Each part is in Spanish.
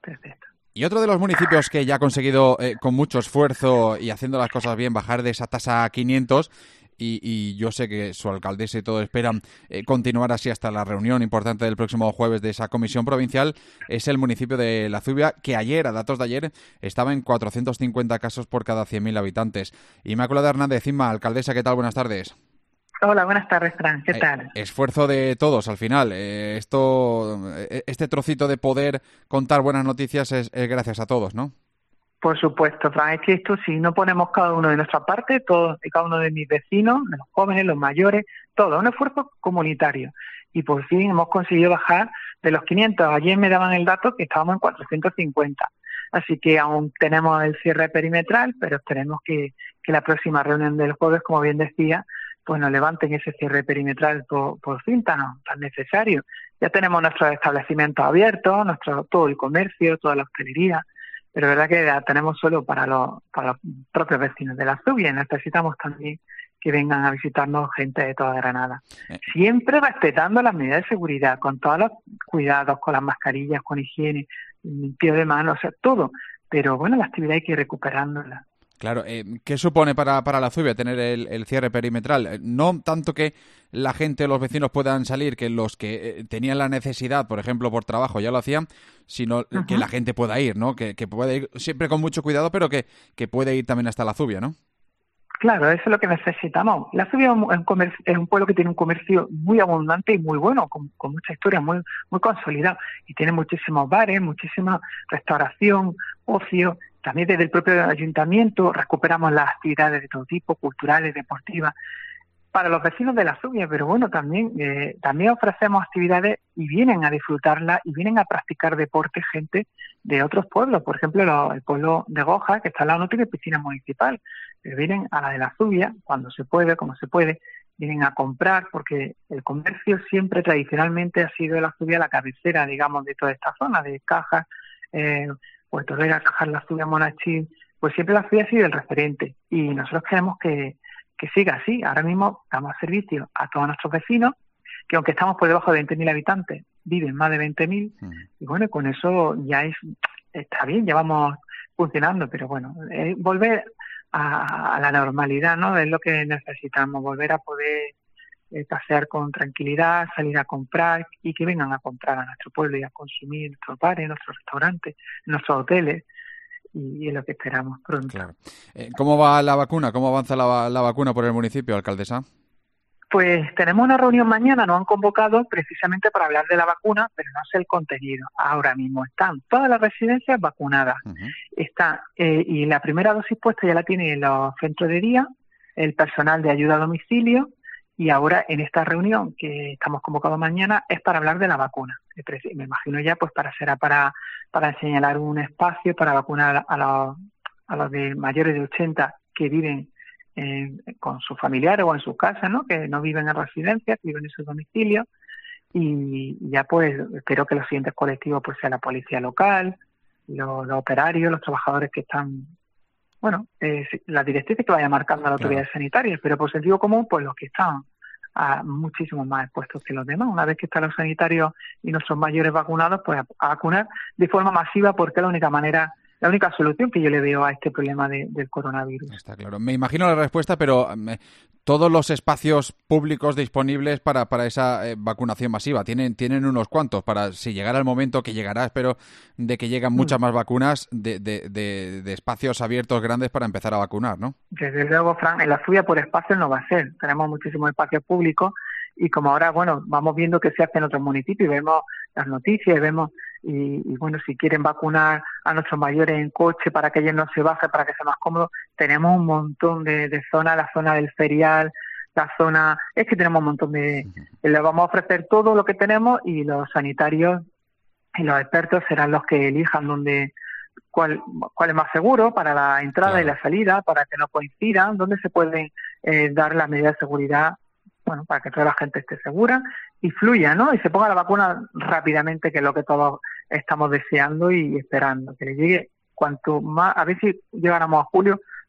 Perfecto. Y otro de los municipios que ya ha conseguido con mucho esfuerzo y haciendo las cosas bien bajar de esa tasa a 500, y yo sé que su alcaldesa y todo esperan continuar así hasta la reunión importante del próximo jueves de esa comisión provincial, es el municipio de La Zubia, que ayer, a datos de ayer, estaba en 450 casos por cada 100.000 habitantes. Inmaculada Hernández, Inma, alcaldesa, ¿qué tal? Buenas tardes. Hola, buenas tardes, Fran. ¿Qué tal? Esfuerzo de todos al final. Este trocito de poder contar buenas noticias es gracias a todos, ¿no? Por supuesto, Fran. Es que esto, si no ponemos cada uno de nuestra parte, todos y cada uno de mis vecinos, de los jóvenes, los mayores, todo, un esfuerzo comunitario. Y por fin hemos conseguido bajar de los 500. Ayer me daban el dato que estábamos en 450. Así que aún tenemos el cierre perimetral, pero esperemos que la próxima reunión del jueves, como bien decía, pues nos levanten ese cierre perimetral por fin tan necesario. Ya tenemos nuestros establecimientos abiertos, todo el comercio, toda la hostelería, pero es verdad que la tenemos solo para los propios vecinos de La Zubia, y necesitamos también que vengan a visitarnos gente de toda Granada. Siempre respetando las medidas de seguridad, con todos los cuidados, con las mascarillas, con higiene, limpio de manos, o sea, todo. Pero bueno, la actividad hay que ir recuperándola. Claro, ¿qué supone para La Zubia tener el cierre perimetral? No tanto que la gente, los vecinos puedan salir, que los que tenían la necesidad, por ejemplo, por trabajo, ya lo hacían, sino que la gente pueda ir, ¿no? Que pueda ir siempre con mucho cuidado, pero que puede ir también hasta La Zubia, ¿no? Claro, eso es lo que necesitamos. La Zubia es un pueblo que tiene un comercio muy abundante y muy bueno, con mucha historia, muy consolidado. Y tiene muchísimos bares, muchísima restauración, ocio. También desde el propio ayuntamiento recuperamos las actividades de todo tipo, culturales, deportivas, para los vecinos de La Zubia, pero bueno, también ofrecemos actividades y vienen a disfrutarlas y vienen a practicar deporte gente de otros pueblos. Por ejemplo, el pueblo de Goja, que está al lado, no tiene piscina municipal, pero vienen a la de La Zubia cuando se puede, como se puede, vienen a comprar, porque el comercio siempre tradicionalmente ha sido de La Zubia la cabecera, digamos, de toda esta zona, de Cajas, Puerto Real, Cajas, La Zubia, Monachín, pues siempre La Zubia ha sido el referente, y nosotros queremos que siga así. Ahora mismo damos servicio a todos nuestros vecinos, que aunque estamos por debajo de 20.000 habitantes, viven más de 20.000, y bueno, con eso ya está bien, ya vamos funcionando, pero bueno, volver a la normalidad, ¿no? Es lo que necesitamos, volver a poder pasear con tranquilidad, salir a comprar y que vengan a comprar a nuestro pueblo y a consumir en nuestros bares, en nuestros restaurantes, en nuestros hoteles. Y es lo que esperamos pronto. Claro. ¿Cómo va la vacuna? ¿Cómo avanza la vacuna por el municipio, alcaldesa? Pues tenemos una reunión mañana, nos han convocado precisamente para hablar de la vacuna, pero no sé el contenido. Ahora mismo están todas las residencias vacunadas. Y la primera dosis puesta ya la tienen los centros de día, el personal de ayuda a domicilio, y ahora en esta reunión que estamos convocados mañana es para hablar de la vacuna. Me imagino ya pues será para señalar un espacio para vacunar a los de mayores de 80 que viven con sus familiares o en sus casas, ¿no? Que no viven en residencias, que viven en sus domicilios, y ya pues espero que los siguientes colectivos pues sea la policía local, los operarios, los trabajadores que están, bueno, las directrices que vaya marcando la autoridad sanitaria, pero por sentido común pues los que están muchísimo más expuestos que los demás. Una vez que están los sanitarios y nuestros mayores vacunados, pues a vacunar de forma masiva, porque es la única solución que yo le veo a este problema del coronavirus. Está claro. Me imagino la respuesta, pero todos los espacios públicos disponibles para esa vacunación masiva, ¿tienen unos cuantos para, si llegara el momento, que llegará, espero, de que lleguen muchas más vacunas, de espacios abiertos grandes para empezar a vacunar, ¿no? Desde luego, Fran, en La Zubia por espacio no va a ser. Tenemos muchísimos espacios públicos y como ahora, bueno, vamos viendo que se hace en otros municipios, vemos las noticias, vemos y bueno, si quieren vacunar a nuestros mayores en coche para que ellos no se bajen, para que sea más cómodo, tenemos un montón de zonas, la zona del ferial, es que tenemos un montón les vamos a ofrecer todo lo que tenemos y los sanitarios y los expertos serán los que elijan cuál es más seguro para la entrada y la salida, para que no coincidan, dónde se pueden dar las medidas de seguridad, bueno, para que toda la gente esté segura y fluya, ¿no? Y se ponga la vacuna rápidamente, que es lo que todos estamos deseando y esperando, que le llegue cuanto más, a ver si llegáramos a julio,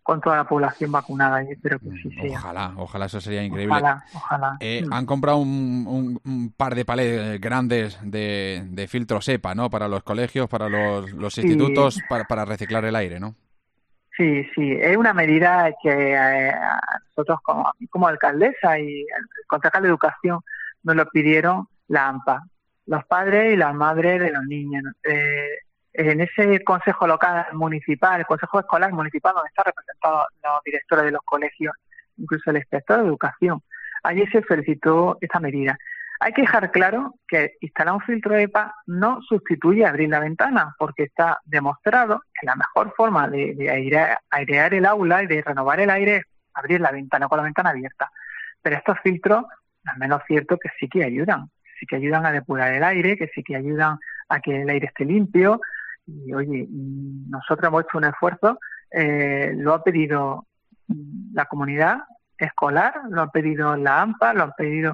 con toda la población vacunada, y espero que sí sea. Ojalá, eso sería increíble. Ojalá. Han comprado un par de palés grandes de filtros EPA, ¿no? Para los colegios, para los institutos, para reciclar el aire, ¿no? Sí, es una medida que nosotros como alcaldesa y el concejal de Educación nos lo pidieron la AMPA, los padres y las madres de los niños. En ese consejo local municipal, el consejo escolar municipal, donde están representados los directores de los colegios, incluso el inspector de educación, allí se solicitó esta medida. Hay que dejar claro que instalar un filtro EPA no sustituye abrir la ventana, porque está demostrado que la mejor forma de airear el aula y de renovar el aire es abrir la ventana con la ventana abierta. Pero estos filtros, al menos cierto que sí que ayudan a depurar el aire, que sí que ayudan a que el aire esté limpio. Y oye, nosotros hemos hecho un esfuerzo, lo ha pedido la comunidad escolar, lo ha pedido la AMPA, lo han pedido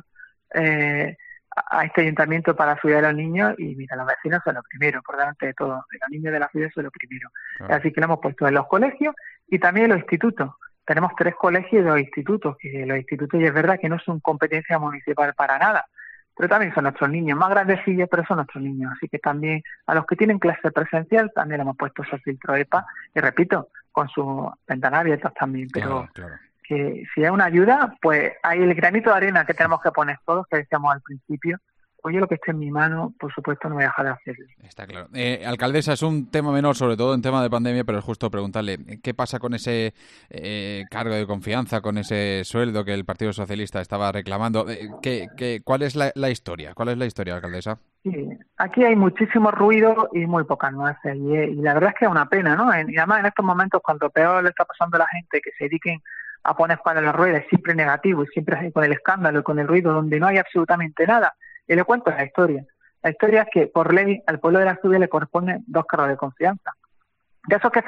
a este ayuntamiento para ayudar a los niños, y mira, los vecinos son los primeros, por delante de todo, los niños de la ciudad son los primeros. Claro. Así que lo hemos puesto en los colegios y también en los institutos. Tenemos 3 colegios y 2 institutos, que los institutos, y es verdad que no son competencia municipal para nada, pero también son nuestros niños, más grandecillos, pero son nuestros niños. Así que también a los que tienen clase presencial también hemos puesto esos filtros EPA, y repito, con sus ventanas abiertas también, pero claro. Que si es una ayuda, pues hay el granito de arena que tenemos que poner todos, que decíamos al principio. Oye, lo que esté en mi mano, por supuesto, no voy a dejar de hacerlo. Está claro. Alcaldesa, es un tema menor, sobre todo en tema de pandemia, pero es justo preguntarle, ¿qué pasa con ese cargo de confianza, con ese sueldo que el Partido Socialista estaba reclamando? ¿Cuál es la historia? ¿Cuál es la historia, alcaldesa? Sí, aquí hay muchísimo ruido y muy pocas nueces, y la verdad es que es una pena, ¿no? Y además en estos momentos, cuando peor le está pasando a la gente, que se dediquen a poner para las ruedas, siempre negativo y siempre con el escándalo y con el ruido, donde no hay absolutamente nada. Y le cuento la historia. La historia es que por ley al pueblo de la Asturias le corresponden 2 cargos de confianza. De esos que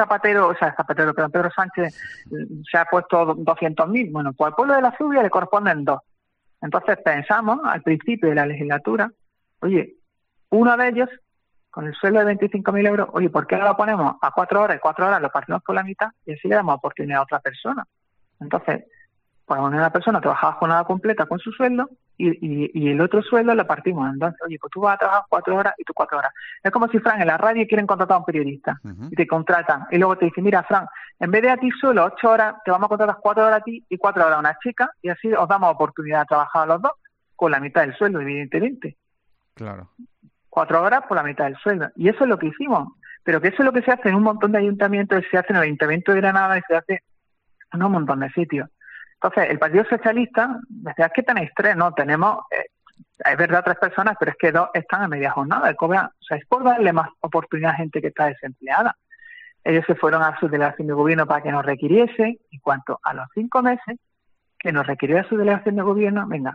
Pedro Sánchez se ha puesto 200.000, bueno, pues al pueblo de la Asturias le corresponden 2. Entonces pensamos al principio de la legislatura, oye, uno de ellos con el sueldo de 25.000 euros, oye, ¿por qué no lo ponemos a 4 horas y 4 horas lo partimos por la mitad y así le damos oportunidad a otra persona? Entonces, pues una persona trabajaba jornada completa con su sueldo y el otro sueldo lo partimos. Entonces, oye, pues tú vas a trabajar 4 horas y tú 4 horas. Es como si, Fran, en la radio quieren contratar a un periodista y te contratan. Y luego te dicen, mira, Fran, en vez de a ti solo 8 horas, te vamos a contratar 4 horas a ti y 4 horas a una chica, y así os damos oportunidad de trabajar a los dos con la mitad del sueldo, evidentemente. Claro. 4 horas por la mitad del sueldo. Y eso es lo que hicimos. Pero que eso es lo que se hace en un montón de ayuntamientos, se hace en el Ayuntamiento de Granada y se hace en un montón de sitios. Entonces, el Partido Socialista decía, ¿qué tenéis 3? No, tenemos, es verdad, 3 personas, pero es que 2 están a media jornada. Es por darle más oportunidad a gente que está desempleada. Ellos se fueron a su delegación de gobierno para que nos requiriese, y cuanto a los 5 meses que nos requirió su delegación de gobierno, venga,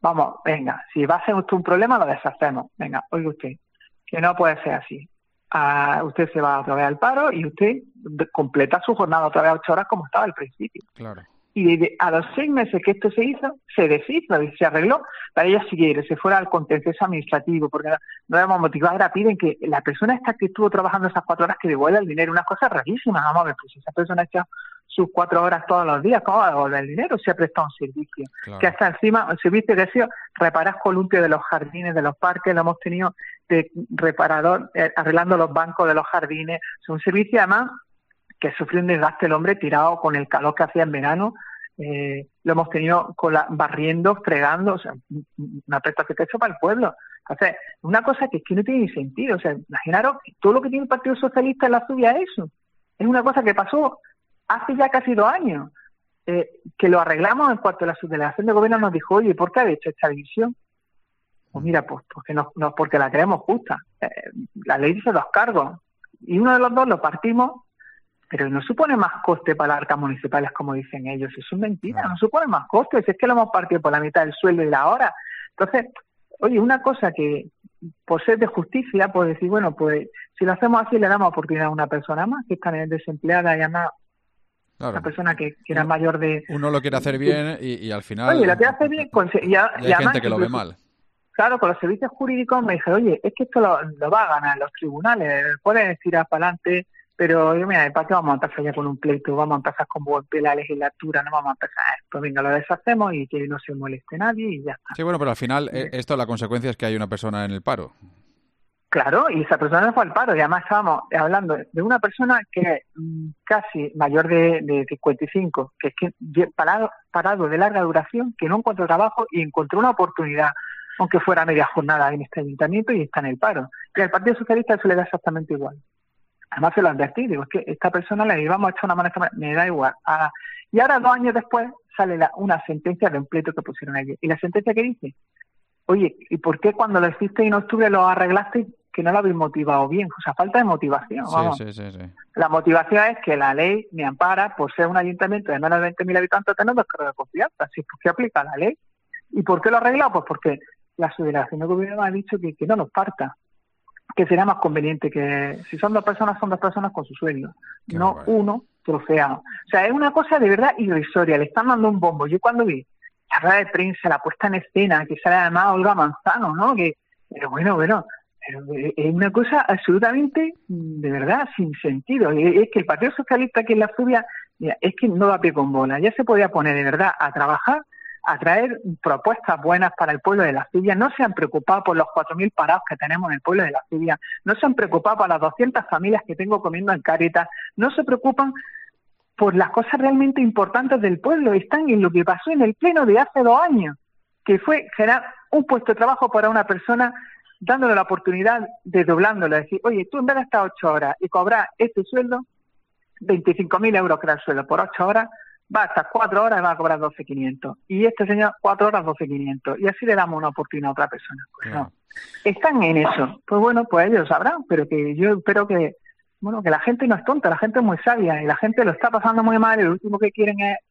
si va a ser usted un problema, lo deshacemos. Venga, oiga usted, que no puede ser así. Usted se va otra vez al paro y usted completa su jornada otra vez a 8 horas como estaba al principio. Claro. Y a los 6 meses que esto se hizo, se deshizo y se arregló para ella siguiera, se fuera al contencioso administrativo, porque no debemos motivar, ahora piden que la persona esta que estuvo trabajando esas 4 horas que devuelva el dinero, unas cosas rarísimas. Vamos a ver, pues si esa persona ha hecho sus 4 horas todos los días, ¿cómo va a devolver el dinero? Si ha prestado un servicio. Claro. Que hasta encima, el servicio que ha sido reparar columpios de los jardines, de los parques, lo hemos tenido de reparador, arreglando los bancos de los jardines. Es un servicio además que sufrió un desgaste el hombre tirado con el calor que hacía en verano. Lo hemos tenido barriendo, fregando, o sea, una prestación que ha hecho para el pueblo. O sea, una cosa que es que no tiene ni sentido. O sea, imaginaros que todo lo que tiene el Partido Socialista en la Asturias es eso. Es una cosa que pasó hace ya casi 2 años, que lo arreglamos en cuanto a la subdelegación de gobierno nos dijo, oye, ¿por qué habéis hecho esta división? Pues mira, pues porque la creemos justa. La ley dice 2 cargos, y uno de los 2 lo partimos, pero no supone más coste para las arcas municipales, como dicen ellos. Eso es mentira, no supone más coste. Si es que lo hemos partido por la mitad del sueldo y la hora. Entonces, oye, una cosa que, por ser de justicia, pues decir, bueno, pues si lo hacemos así, le damos oportunidad a una persona más que está desempleada y además claro. Una persona que era mayor de... Uno lo quiere hacer bien y al final... Oye, lo quiere hacer bien... y hay gente que lo ve mal. Claro, con los servicios jurídicos me dije, oye, es que esto lo va a ganar los tribunales, puedes tirar para adelante, Pero yo, mira, ¿para qué vamos a empezar ya con un pleito? Vamos a empezar con buen pie la legislatura, no vamos a empezar esto. Venga, lo deshacemos y que no se moleste nadie y ya está. Sí, bueno, pero al final esto, la consecuencia es que hay una persona en el paro. Claro, y esa persona fue al paro, y además estábamos hablando de una persona que es casi mayor de 55, que es que parado de larga duración, que no encontró trabajo y encontró una oportunidad, aunque fuera media jornada en este ayuntamiento, y está en el paro. Y al Partido Socialista eso le da exactamente igual. Además se lo advertí, digo, es que esta persona le íbamos a echar una mano, me da igual. Y ahora 2 años después sale una sentencia de un pleito que pusieron allí. Y la sentencia que dice, oye, ¿y por qué cuando lo hiciste en octubre lo arreglaste que no lo habéis motivado bien? O sea, falta de motivación, vamos. Sí. La motivación es que la ley me ampara por ser un ayuntamiento de menos de 20.000 habitantes tener 2 cargos de confianza. Así que aplica la ley. ¿Y por qué lo ha arreglado? Pues porque la subdelegación de gobierno ha dicho que no nos parta, que será más conveniente que si son 2 personas, son 2 personas con su sueldo, no uno trofeado. O sea, es una cosa de verdad irrisoria, le están dando un bombo. Yo cuando vi la rueda de prensa, la puesta en escena, que sale además Olga Manzano, ¿no? Pero bueno, es una cosa absolutamente, de verdad, sin sentido. Es que el Partido Socialista, que es la Zubia, mira, es que no da pie con bola. Ya se podía poner de verdad a trabajar, a traer propuestas buenas para el pueblo de la Zubia. No se han preocupado por los 4.000 parados que tenemos en el pueblo de la Zubia. No se han preocupado por las 200 familias que tengo comiendo en Cáritas. No se preocupan por las cosas realmente importantes del pueblo. Están en lo que pasó en el pleno de hace 2 años, que fue generar un puesto de trabajo para una persona, dándole la oportunidad de doblándolo, decir, oye, tú en vez de estar 8 horas y cobrar este sueldo, 25.000 euros que era el sueldo por 8 horas, va a estar 4 horas y va a cobrar 12.500. Y este señor, 4 horas, 12.500. Y así le damos una oportunidad a otra persona. Pues no. Están en eso. Pues bueno, pues ellos sabrán, pero que yo espero que, bueno, que la gente no es tonta, la gente es muy sabia y la gente lo está pasando muy mal y lo último que quieren es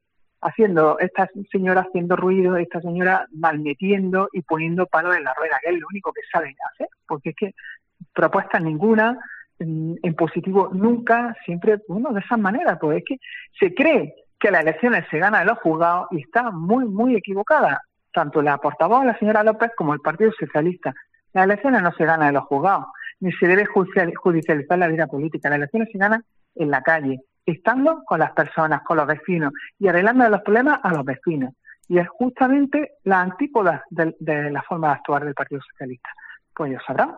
esta señora haciendo ruido, esta señora malmetiendo y poniendo palos en la rueda, que es lo único que saben hacer, porque es que propuestas ninguna, en positivo nunca, siempre, bueno, de esa manera, pues es que se cree que las elecciones se ganan en los juzgados y está muy, muy equivocada, tanto la portavoz, la señora López, como el Partido Socialista. Las elecciones no se ganan en los juzgados, ni se debe judicializar la vida política, las elecciones se ganan en la calle, estando con las personas, con los vecinos y arreglando los problemas a los vecinos. Y es justamente la antípoda de la forma de actuar del Partido Socialista. Pues ellos sabrán.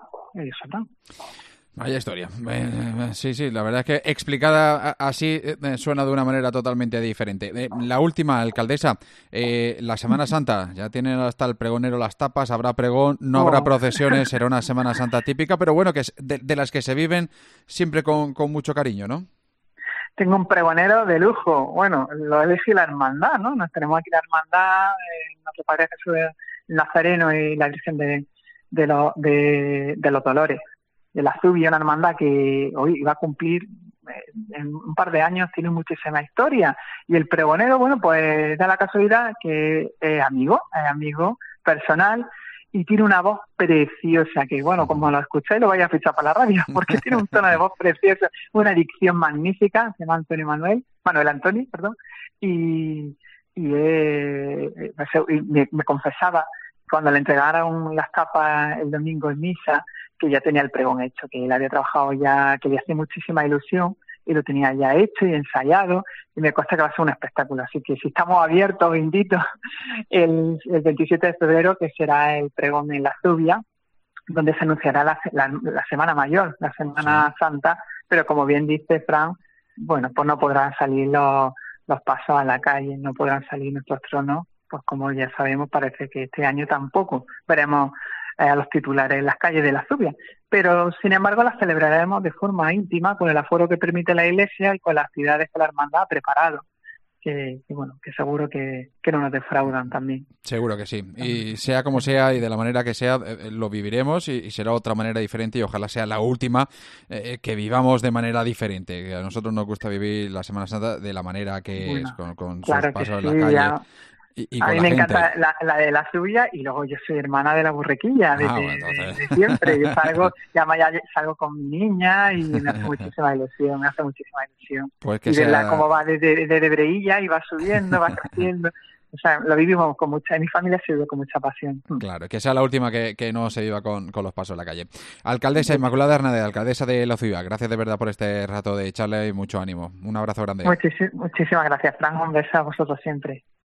Vaya historia. Sí, la verdad es que explicada así suena de una manera totalmente diferente. La última, alcaldesa, la Semana Santa, ya tienen hasta el pregonero las tapas, habrá pregón, no habrá procesiones, será una Semana Santa típica, pero bueno, que es de las que se viven siempre con mucho cariño, ¿no? Tengo un pregonero de lujo. Bueno, lo elegí la hermandad, ¿no? Nos tenemos aquí la hermandad, nuestro Padre Jesús Nazareno y la Virgen de los Dolores. De la Zubia, una hermandad que hoy va a cumplir en un par de años, tiene muchísima historia. Y el pregonero, bueno, pues da la casualidad que es amigo personal y tiene una voz preciosa, que bueno, como lo escucháis lo vais a fichar para la radio, porque tiene un tono de voz precioso, una dicción magnífica, se llama Manuel Antonio, y me confesaba cuando le entregaron las tapas el domingo en misa, que ya tenía el pregón hecho, que él había trabajado ya, que le hacía muchísima ilusión y lo tenía ya hecho y ensayado, y me consta que va a ser un espectáculo. Así que si estamos abiertos, invito el 27 de febrero, que será el pregón en la Zubia, donde se anunciará la Semana Mayor, la Semana Santa, pero como bien dice Fran, bueno, pues no podrán salir los pasos a la calle, no podrán salir nuestros tronos, pues como ya sabemos, parece que este año tampoco veremos a los titulares en las calles de la Zubia, pero sin embargo las celebraremos de forma íntima, con el aforo que permite la Iglesia y con las actividades que la Hermandad ha preparado, que seguro que no nos defraudan también. Seguro que sí, y sea como sea y de la manera que sea, lo viviremos y será otra manera diferente y ojalá sea la última que vivamos de manera diferente. A nosotros nos gusta vivir la Semana Santa de la manera que es, con sus pasos en la calle. Ya. Y a con mí la me gente. encanta la de la Zubia, y luego yo soy hermana de la Borriquilla de siempre. Yo salgo con mi niña y me hace muchísima ilusión. Pues que y verla sea... cómo va desde Breilla y va subiendo, va creciendo. O sea, lo vivimos con mucha, en mi familia se vive con mucha pasión. Claro, que sea la última que no se viva con los pasos en la calle. Alcaldesa Inmaculada Hernández, alcaldesa de La Ciudad, gracias de verdad por este rato de charla y mucho ánimo. Un abrazo grande. Muchísimas gracias, Fran. Un beso a vosotros siempre.